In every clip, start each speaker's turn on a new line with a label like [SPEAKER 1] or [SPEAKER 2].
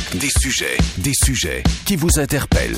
[SPEAKER 1] Des sujets qui vous interpellent.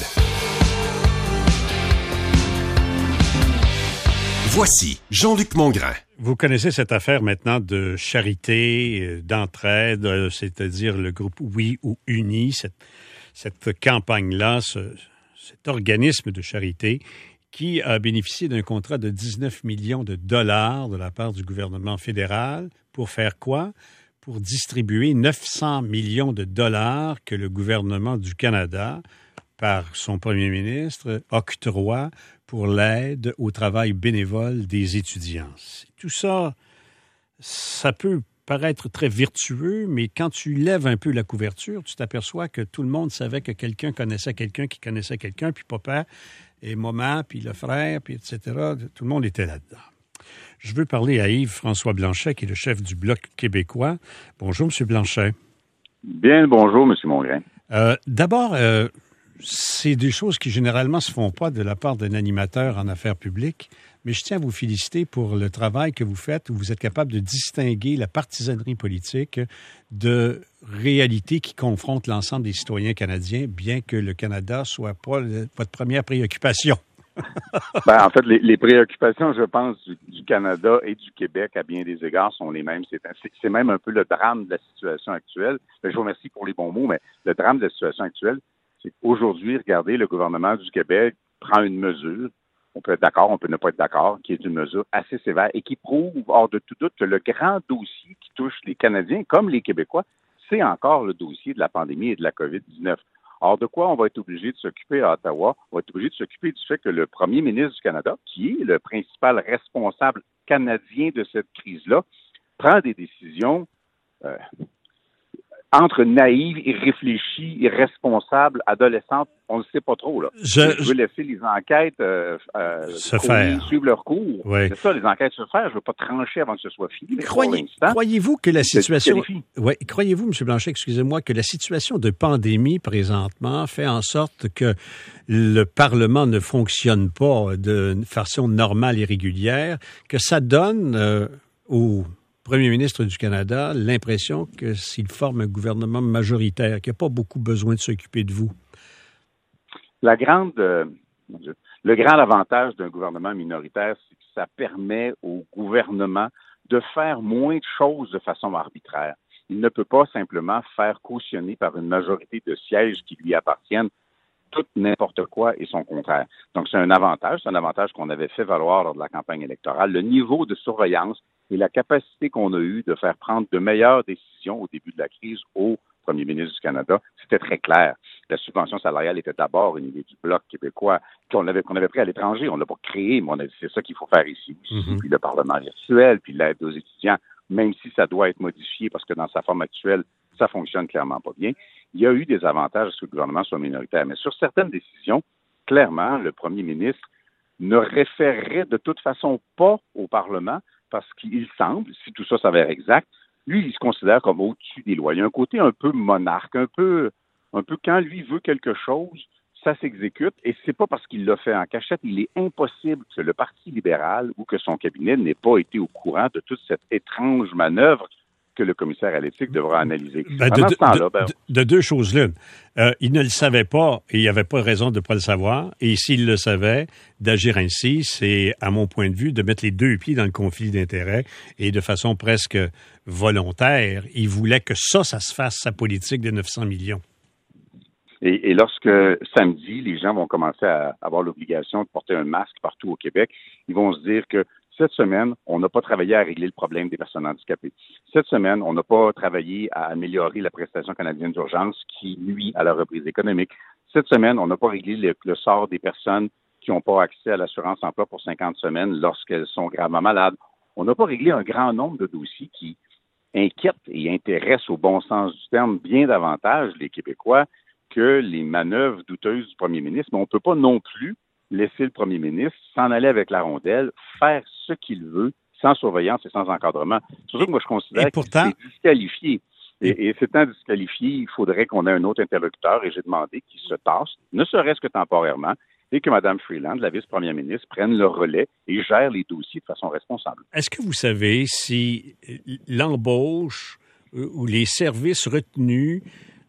[SPEAKER 1] Voici Jean-Luc Mongrain.
[SPEAKER 2] Vous connaissez cette affaire maintenant de charité, d'entraide, c'est-à-dire le groupe Oui ou Uni, cette campagne-là, cet organisme de charité qui a bénéficié d'un contrat de 19 millions de dollars de la part du gouvernement fédéral pour faire quoi? Pour distribuer 900 millions de dollars que le gouvernement du Canada, par son premier ministre, octroie pour l'aide au travail bénévole des étudiants. Tout ça, ça peut paraître très vertueux, mais quand tu lèves un peu la couverture, tu t'aperçois que tout le monde savait que quelqu'un connaissait quelqu'un qui connaissait quelqu'un, puis papa et maman, puis le frère, puis etc. Tout le monde était là-dedans. Je veux parler à Yves-François Blanchet, qui est le chef du Bloc québécois. Bonjour, M. Blanchet.
[SPEAKER 3] Bien, bonjour, M. Mongrain.
[SPEAKER 2] D'abord, c'est des choses qui généralement se font pas de la part d'un animateur en affaires publiques, mais je tiens à vous féliciter pour le travail que vous faites, où vous êtes capable de distinguer la partisanerie politique de réalité qui confronte l'ensemble des citoyens canadiens, bien que le Canada soit pas votre première préoccupation.
[SPEAKER 3] En fait, les préoccupations, je pense, du Canada et du Québec, à bien des égards, sont les mêmes. C'est même un peu le drame de la situation actuelle. Je vous remercie pour les bons mots, mais le drame de la situation actuelle, c'est qu'aujourd'hui, regardez, le gouvernement du Québec prend une mesure, on peut être d'accord, on peut ne pas être d'accord, qui est une mesure assez sévère et qui prouve, hors de tout doute, que le grand dossier qui touche les Canadiens comme les Québécois, c'est encore le dossier de la pandémie et de la COVID-19. Or, de quoi on va être obligé de s'occuper à Ottawa? On va être obligé de s'occuper du fait que le premier ministre du Canada, qui est le principal responsable canadien de cette crise-là, prend des décisions entre naïves, irréfléchies, irresponsables, adolescentes, on ne sait pas trop. Là. Je veux laisser les enquêtes suivre leur cours.
[SPEAKER 2] Oui.
[SPEAKER 3] C'est ça, les enquêtes se faire. Je ne veux pas trancher avant que ce soit fini.
[SPEAKER 2] Croyez-vous que la situation... Croyez-vous, M. Blanchet, excusez-moi, que la situation de pandémie présentement fait en sorte que le Parlement ne fonctionne pas de façon normale et régulière, que ça donne au Premier ministre du Canada l'impression que s'il forme un gouvernement majoritaire, qu'il n'y a pas beaucoup besoin de s'occuper de vous?
[SPEAKER 3] Le grand avantage d'un gouvernement minoritaire, c'est que ça permet au gouvernement de faire moins de choses de façon arbitraire. Il ne peut pas simplement faire cautionner par une majorité de sièges qui lui appartiennent tout n'importe quoi et son contraire. Donc, c'est un avantage qu'on avait fait valoir lors de la campagne électorale. Le niveau de surveillance et la capacité qu'on a eue de faire prendre de meilleures décisions au début de la crise au premier ministre du Canada, c'était très clair. La subvention salariale était d'abord une idée du Bloc québécois qu'on avait pris à l'étranger. On ne l'a pas créé, mais on a dit c'est ça qu'il faut faire ici aussi. Mm-hmm. Puis le Parlement virtuel, puis l'aide aux étudiants, même si ça doit être modifié parce que dans sa forme actuelle, ça fonctionne clairement pas bien. Il y a eu des avantages à ce que le gouvernement soit minoritaire. Mais sur certaines décisions, clairement, le premier ministre ne référerait de toute façon pas au Parlement parce qu'il semble, si tout ça s'avère exact, lui, il se considère comme au-dessus des lois. Il y a un côté un peu monarque, un peu quand lui veut quelque chose, ça s'exécute. Et c'est pas parce qu'il l'a fait en cachette. Il est impossible que le Parti libéral ou que son cabinet n'ait pas été au courant de toute cette étrange manœuvre que le commissaire à l'éthique devra analyser.
[SPEAKER 2] De deux choses l'une. Il ne le savait pas et il n'y avait pas raison de ne pas le savoir. Et s'il le savait, d'agir ainsi, c'est, à mon point de vue, de mettre les deux pieds dans le conflit d'intérêts et de façon presque volontaire. Il voulait que ça se fasse, sa politique de 900 millions.
[SPEAKER 3] Et lorsque, samedi, les gens vont commencer à avoir l'obligation de porter un masque partout au Québec, ils vont se dire que cette semaine, on n'a pas travaillé à régler le problème des personnes handicapées. Cette semaine, on n'a pas travaillé à améliorer la prestation canadienne d'urgence qui nuit à la reprise économique. Cette semaine, on n'a pas réglé le sort des personnes qui n'ont pas accès à l'assurance emploi pour 50 semaines lorsqu'elles sont gravement malades. On n'a pas réglé un grand nombre de dossiers qui inquiètent et intéressent au bon sens du terme bien davantage les Québécois que les manœuvres douteuses du premier ministre. Mais on ne peut pas non plus laisser le premier ministre s'en aller avec la rondelle, faire ce qu'il veut, sans surveillance et sans encadrement. C'est sûr que moi, je considère que c'est disqualifié. Et s'étant disqualifié, il faudrait qu'on ait un autre interlocuteur, et j'ai demandé qu'il se tasse, ne serait-ce que temporairement, et que Mme Freeland, la vice-première ministre, prenne le relais et gère les dossiers de façon responsable.
[SPEAKER 2] Est-ce que vous savez si l'embauche ou les services retenus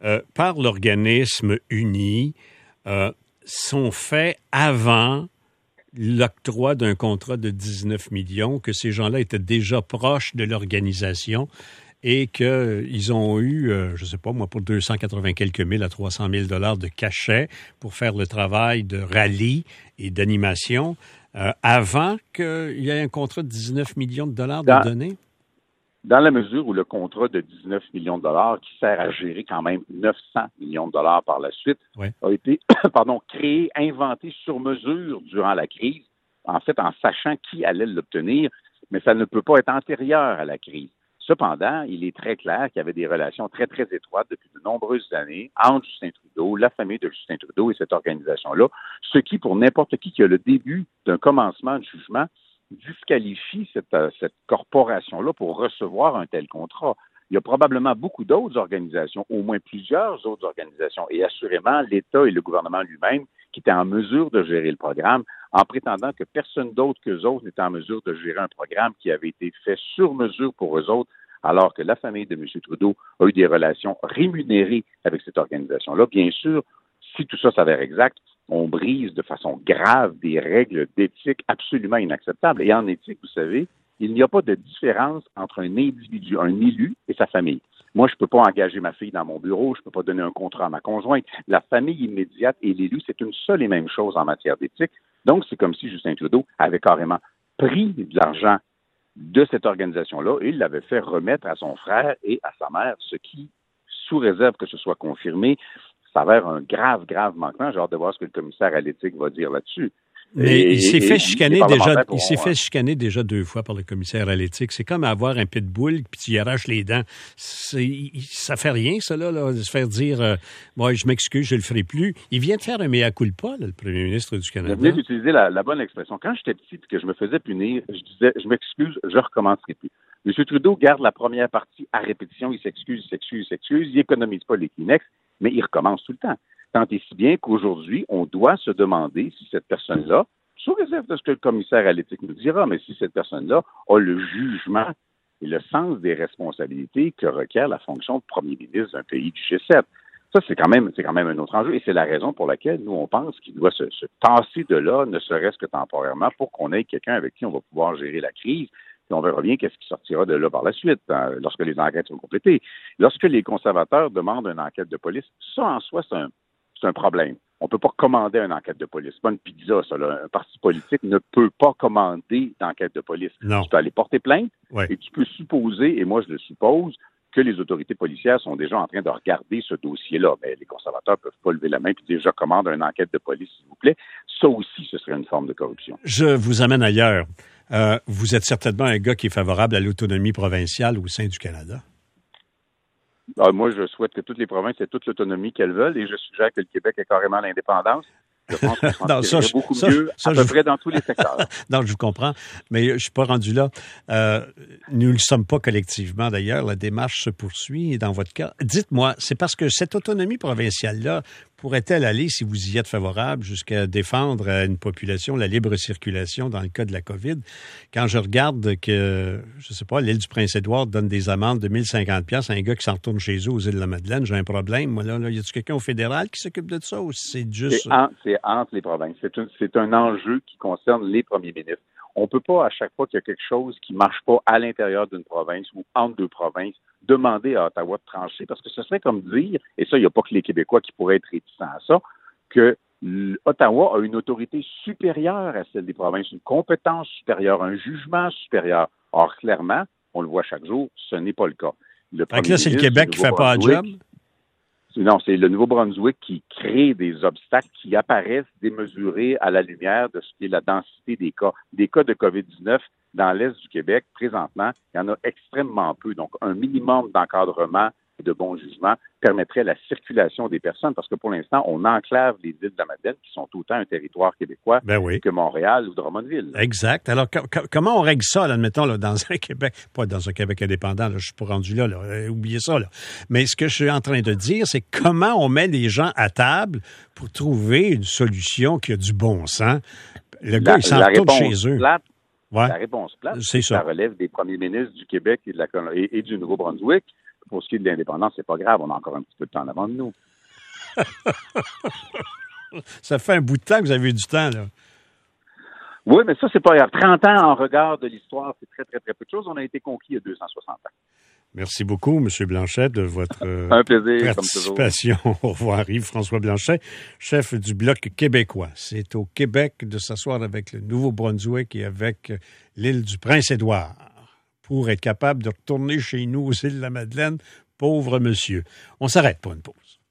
[SPEAKER 2] par l'organisme uni sont faits avant l'octroi d'un contrat de 19 millions, que ces gens-là étaient déjà proches de l'organisation et qu'ils ont eu, je ne sais pas moi, pour 280 quelques mille à 300 000 $ de cachet pour faire le travail de rallye et d'animation avant qu'il y ait un contrat de 19 millions de dollars de données?
[SPEAKER 3] Dans la mesure où le contrat de 19 millions de dollars, qui sert à gérer quand même 900 millions de dollars par la suite, a été créé, inventé sur mesure durant la crise, en fait en sachant qui allait l'obtenir, mais ça ne peut pas être antérieur à la crise. Cependant, il est très clair qu'il y avait des relations très, très étroites depuis de nombreuses années entre Justin Trudeau, la famille de Justin Trudeau et cette organisation-là, ce qui, pour n'importe qui a le début d'un commencement de jugement, disqualifie cette corporation-là pour recevoir un tel contrat. Il y a probablement beaucoup d'autres organisations, au moins plusieurs autres organisations, et assurément l'État et le gouvernement lui-même qui étaient en mesure de gérer le programme en prétendant que personne d'autre qu'eux autres n'était en mesure de gérer un programme qui avait été fait sur mesure pour eux autres, alors que la famille de M. Trudeau a eu des relations rémunérées avec cette organisation-là. Bien sûr, si tout ça s'avère exact, on brise de façon grave des règles d'éthique absolument inacceptables. Et en éthique, vous savez, il n'y a pas de différence entre un individu, un élu et sa famille. Moi, je ne peux pas engager ma fille dans mon bureau, je ne peux pas donner un contrat à ma conjointe. La famille immédiate et l'élu, c'est une seule et même chose en matière d'éthique. Donc, c'est comme si Justin Trudeau avait carrément pris de l'argent de cette organisation-là et il l'avait fait remettre à son frère et à sa mère, ce qui, sous réserve que ce soit confirmé, s'avère un grave, grave manquement. J'ai hâte de voir ce que le commissaire à l'éthique va dire là-dessus.
[SPEAKER 2] Mais il s'est fait chicaner déjà 2 fois par le commissaire à l'éthique. C'est comme avoir un pitbull puis tu y arraches les dents. Ça fait rien, ça, là, de se faire dire moi, je m'excuse, je le ferai plus. Il vient de faire un mea culpa, là, le premier ministre du Canada.
[SPEAKER 3] Je venais d'utiliser la bonne expression. Quand j'étais petit et que je me faisais punir, je disais je m'excuse, je recommencerai plus. M. Trudeau garde la première partie à répétition, il s'excuse, il économise pas les Kleenex, mais il recommence tout le temps. Tant et si bien qu'aujourd'hui, on doit se demander si cette personne-là, sous réserve de ce que le commissaire à l'éthique nous dira, mais si cette personne-là a le jugement et le sens des responsabilités que requiert la fonction de premier ministre d'un pays du G7. Ça, c'est quand même un autre enjeu et c'est la raison pour laquelle nous, on pense qu'il doit se tasser de là, ne serait-ce que temporairement, pour qu'on ait quelqu'un avec qui on va pouvoir gérer la crise. Puis on verra bien qu'est-ce qui sortira de là par la suite, lorsque les enquêtes seront complétées. Lorsque les conservateurs demandent une enquête de police, ça en soi, c'est un problème. On ne peut pas commander une enquête de police. C'est pas une pizza, ça. Là. Un parti politique ne peut pas commander d'enquête de police.
[SPEAKER 2] Non.
[SPEAKER 3] Tu peux aller porter plainte et tu peux supposer, et moi je le suppose, que les autorités policières sont déjà en train de regarder ce dossier-là. Mais les conservateurs ne peuvent pas lever la main et dire « je commande une enquête de police, s'il vous plaît ». Ça aussi, ce serait une forme de corruption.
[SPEAKER 2] Je vous amène ailleurs. Vous êtes certainement un gars qui est favorable à l'autonomie provinciale au sein du Canada.
[SPEAKER 3] Moi, je souhaite que toutes les provinces aient toute l'autonomie qu'elles veulent et je suggère que le Québec ait carrément l'indépendance. Je pense qu'on s'en tirerait beaucoup mieux à peu près dans tous les secteurs.
[SPEAKER 2] Non, je vous comprends, mais je ne suis pas rendu là. Nous ne le sommes pas collectivement, d'ailleurs. La démarche se poursuit dans votre cas. Dites-moi, c'est parce que cette autonomie provinciale-là pourrait-elle aller, si vous y êtes favorable, jusqu'à défendre à une population la libre circulation dans le cas de la COVID? Quand je regarde que, je ne sais pas, l'île du Prince-Édouard donne des amendes de 1050 $ à un gars qui s'en retourne chez eux aux îles de la Madeleine, j'ai un problème. Moi, là, y a-t-il quelqu'un au fédéral qui s'occupe de ça ou c'est juste...
[SPEAKER 3] C'est entre les provinces. C'est un enjeu qui concerne les premiers ministres. On ne peut pas, à chaque fois qu'il y a quelque chose qui ne marche pas à l'intérieur d'une province ou entre 2 provinces, demander à Ottawa de trancher, parce que ce serait comme dire, et ça, il n'y a pas que les Québécois qui pourraient être réticents à ça, que Ottawa a une autorité supérieure à celle des provinces, une compétence supérieure, un jugement supérieur. Or, clairement, on le voit chaque jour, ce n'est pas le cas.
[SPEAKER 2] Fait que là, c'est le Québec qui ne fait pas un job?
[SPEAKER 3] Non, c'est le Nouveau-Brunswick qui crée des obstacles qui apparaissent démesurés à la lumière de ce qui est la densité des cas. Des cas de COVID-19 dans l'Est du Québec, présentement, il y en a extrêmement peu. Donc, un minimum d'encadrement et de bon jugement permettrait la circulation des personnes parce que pour l'instant, on enclave les îles de la Madeleine qui sont autant un territoire québécois que Montréal ou Drummondville.
[SPEAKER 2] Exact. Alors, comment on règle ça, là, admettons, là, dans un Québec, pas dans un Québec indépendant, là, je suis pas rendu là, oubliez ça, là. Mais ce que je suis en train de dire, c'est comment on met les gens à table pour trouver une solution qui a du bon sens. Le gars, il s'en retourne chez eux.
[SPEAKER 3] La réponse plate, ça relève des premiers ministres du Québec et du Nouveau-Brunswick. pour ce qui est de l'indépendance, c'est pas grave, on a encore un petit peu de temps avant de nous.
[SPEAKER 2] Ça fait un bout de temps que vous avez eu du temps, là.
[SPEAKER 3] Oui, mais ça, c'est pas grave. 30 ans en regard de l'histoire, c'est très, très, très peu de choses. On a été conquis il y a 260 ans.
[SPEAKER 2] Merci beaucoup, M. Blanchet, de votre
[SPEAKER 3] un plaisir,
[SPEAKER 2] participation. Au revoir, Yves-François Blanchet, chef du Bloc québécois. C'est au Québec de s'asseoir avec le Nouveau-Brunswick et avec l'île du Prince-Édouard pour être capable de retourner chez nous aux îles de la Madeleine. Pauvre monsieur. On s'arrête pour une pause.